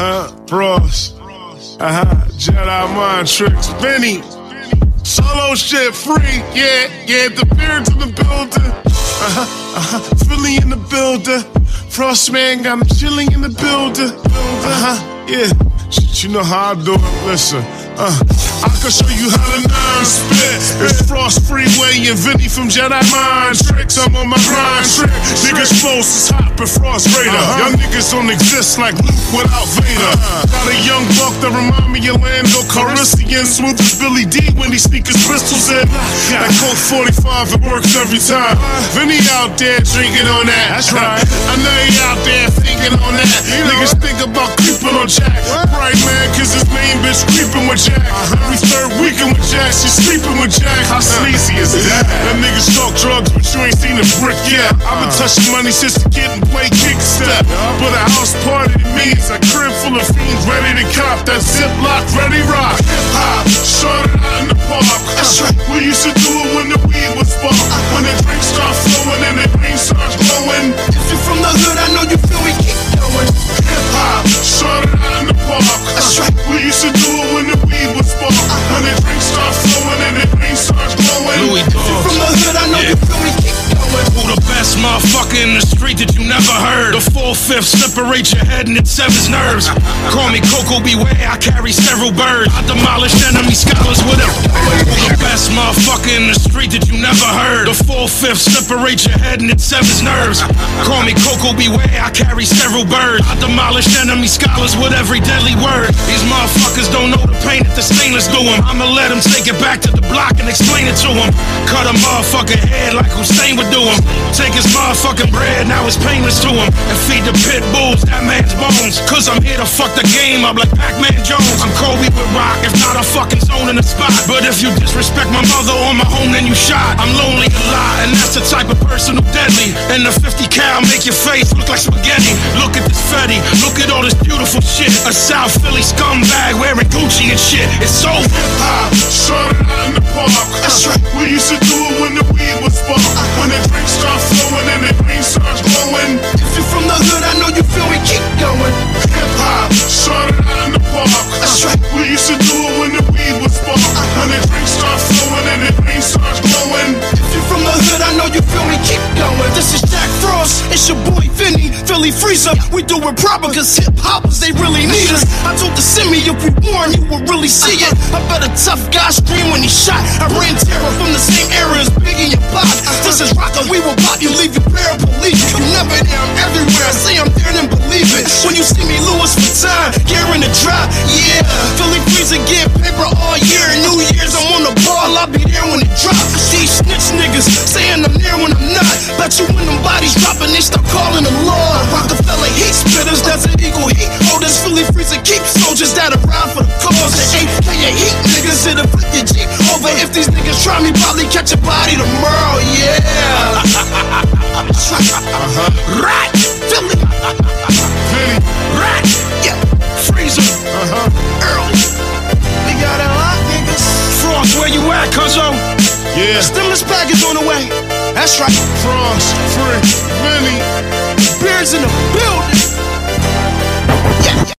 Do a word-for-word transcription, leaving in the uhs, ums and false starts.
Uh-huh, Frost. Uh-huh, Jedi Mind Tricks. Benny. Solo shit free. Yeah, yeah, the beard's in the building. Uh-huh, uh-huh, Philly in the building. Frost man got him chilling in the building. Uh-huh, yeah. Shit, you know how I do it. Listen. Uh, I can show you how to nine spit. It's Frost Freeway and Vinny from Jedi Mind Tricks. I'm on my grind trick. Niggas close is hot but Frost Raider. Uh-huh. Young niggas don't exist like Luke without Vader. Uh-huh. Got a young buck that remind me of Lando Calrissian. Smooth as Billy D when he sneak his pistols in. That Colt forty-five, it works every time. Vinny out there drinking on that. That's right. I know he out there thinking on that. You niggas think about creeping on Jack. Right, man, cause his main bitch creeping with Jack. Uh-huh. Every third weekend with Jack, she's sleeping with Jack. How sleazy is that? Them niggas talk drugs, but you ain't seen a brick yet. I've been touching money since the kid and play kick step. But a house party to me is a crib full of fiends ready to cop. That ziplock, ready rock. Hip hop, shorted out in the park. That's right. We used to do it when the weed was spark. When the drinks start flowing and the green starts glowing. If you're from the hood, I know you feel we keep going. Hip hop, shorted out in the park. That's right. We used to do it when the weed was spark. When the drinks start flowing and the green starts glowing. Louis Dogs. If you're from the hood, I know yeah. you feel we keep going. Who the best motherfucker in the street that you never heard? The four-fifth separate your head and it severs nerves. Call me Coco Beware, I carry several birds. I demolish enemy scholars with a. Who the best motherfucker in the street that you never heard? The four-fifth separate your head and it severs nerves. Call me Coco Beware, I carry several birds. I demolish enemy scholars with every deadly word. These motherfuckers don't know the pain that the stainless do them. I'ma let them take it back to the block and explain it to them. Cut a motherfucking head like Hussein would do him. Take his motherfucking bread, now it's painless to him. And feed the pit bulls that man's bones. Cause I'm here to fuck the game up like Pac-Man Jones. I'm Kobe with rock, if not a fucking zone in the spot. But if you disrespect my mother or my home, then you shot. I'm lonely a lot, and that's the type of person who deadly. And the fifty cal make your face look like spaghetti. Look at this Fetty, look at all this beautiful shit. A South Philly scumbag wearing Gucci and shit. It's so hip-hop, shorted out in the park. That's right. We used to do it when the weed was spark. When the drinks start flowing and the green starts glowing. If you're from the hood, I know you feel we keep going. Hip-hop, shorted out in the park. That's right. We used to do it when the weed was spark. When the drinks start flowing and the green starts glowing. If you're from the hood, I know you feel me keep going. This is Jack Frost, it's your boy Vinny, Philly Freezer. We do it proper cause hip-hoppers, they really need us. I told the semi if we warn, you will really see it. I bet a tough guy scream when he shot. I ran terror from the same era as Biggie and Pop. This is rocker, we will pop you, leave you paraplegic. You never there, I'm everywhere. I say I'm there, then believe it. When you see me, Louis Vuitton, gear in the drop, yeah. Philly Freezer get paper all year. New Year's, I'm on the ball, I'll be there when it drops. These snitch niggas saying I'm there when I'm not. Bet you when them bodies dropping, they start calling the law. Rockefeller heat spitters, that's an equal heat holders. Philly Freezer keep soldiers that ride for the cause. The A K A heat niggas that'll flip your Jeep over. If these niggas try me, probably catch a body tomorrow, yeah. Uh-huh. Right, Philly. Philly. Right, yeah. Freezer. Uh-huh. Earl. We got a lot, niggas. Frost, where you at, cuzzo? Yeah. The stimulus package on the way. That's right. Frost, Free, Vinny. Beards in the building.